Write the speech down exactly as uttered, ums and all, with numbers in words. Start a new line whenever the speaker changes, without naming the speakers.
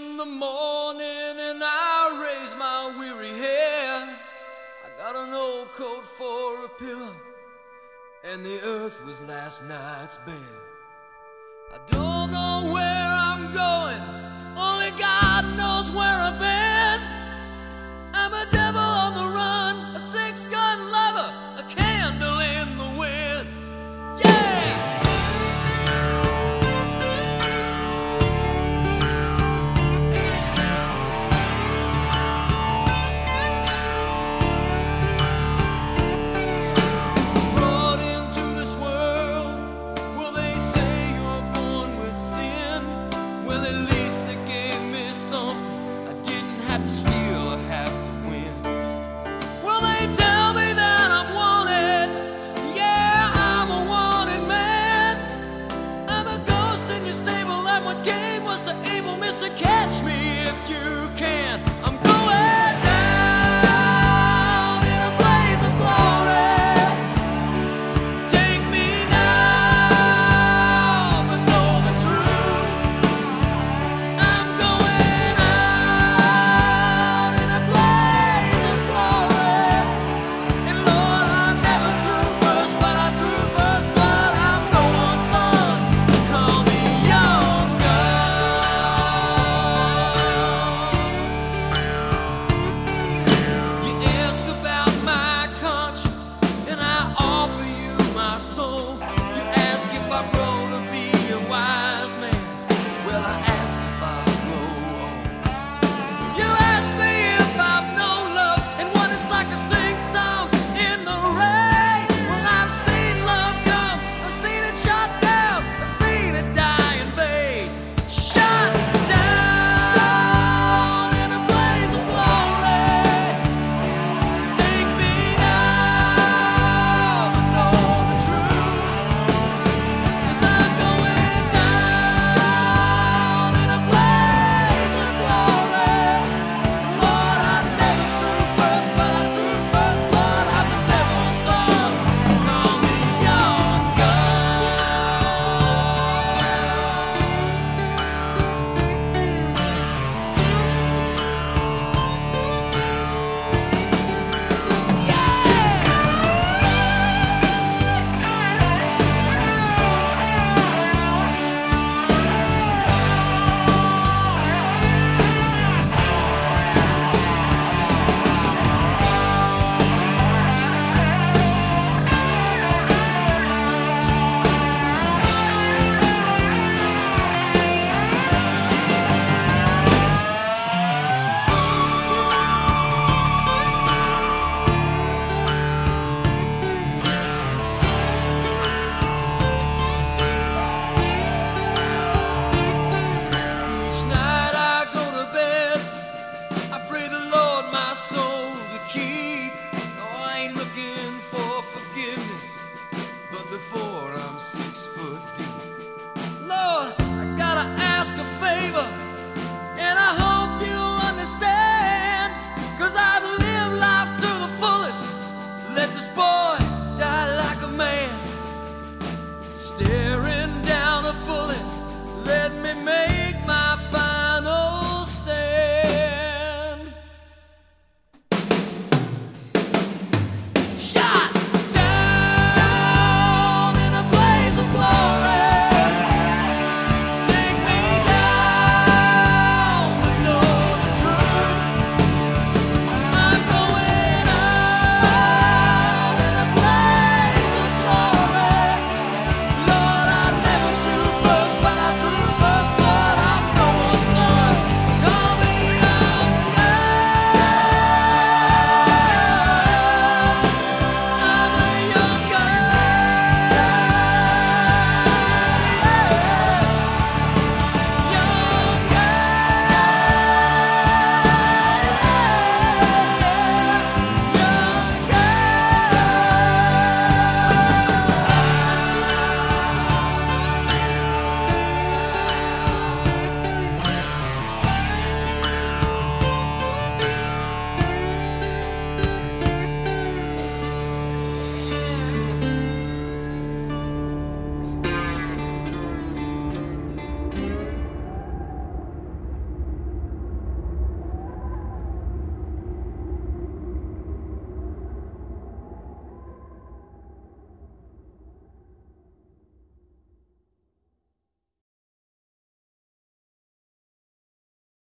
in the morning and I raise my weary head. I got an old coat for a pillow, and the earth was last night's bed. I don't know where I'm going, only God knows where I've been. I'm a devil on the run, a six-gun lover, a candle in the wind. Yeah! Brought into this world, well, they say you're born with sin. Well, at least they gave me something I didn't have to steal or have to win. Well, they tell me that I'm wanted. Yeah, I'm a wanted man. I'm a ghost in your stable, and what game was to able, mister, catch me if you can.